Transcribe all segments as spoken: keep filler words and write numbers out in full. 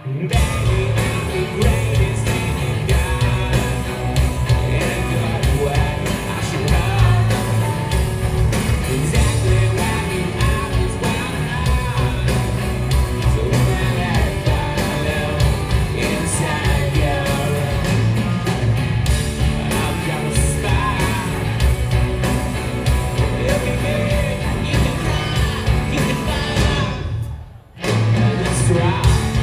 Baby, I'm the greatest thing you got. In a good way, I should have exactly what you always wanted. So when I follow inside you, I've got a spot. Every minute you can cry, you can find, and that's right.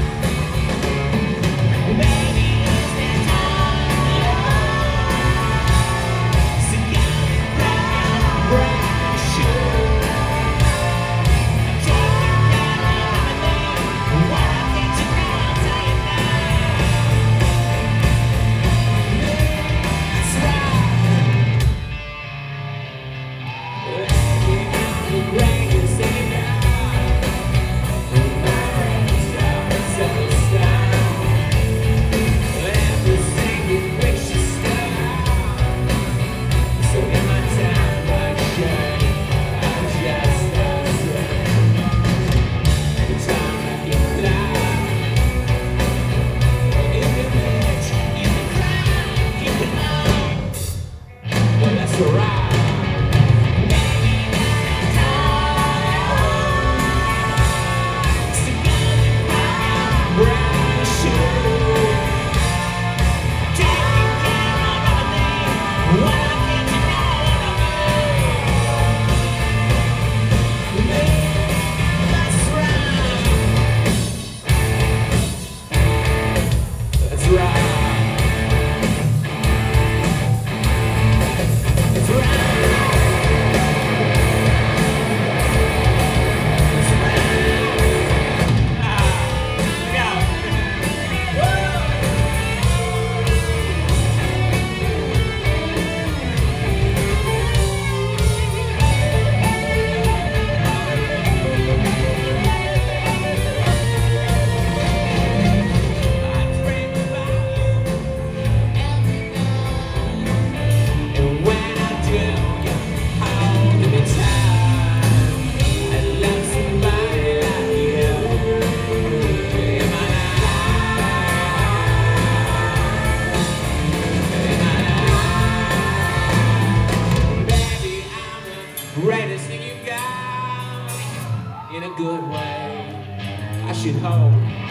Greatest thing you got, in a good way, I should hope.